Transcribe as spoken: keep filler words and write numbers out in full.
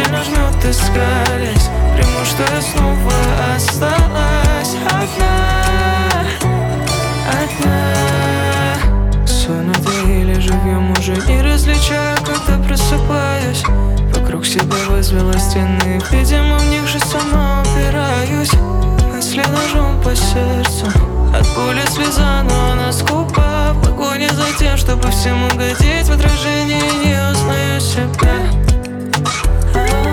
сильно жмет, искались. Приму, что я снова осталась одна, одна. Сон это или живьем, уже не различаю, когда просыпаюсь. Вокруг себя возвела стены, видимо, в них же сама упираюсь. Мысли ножом по сердцу, от боли слеза, но она скупа. В погоне за тем, чтобы всем угодить, в отражении не узнаю себя.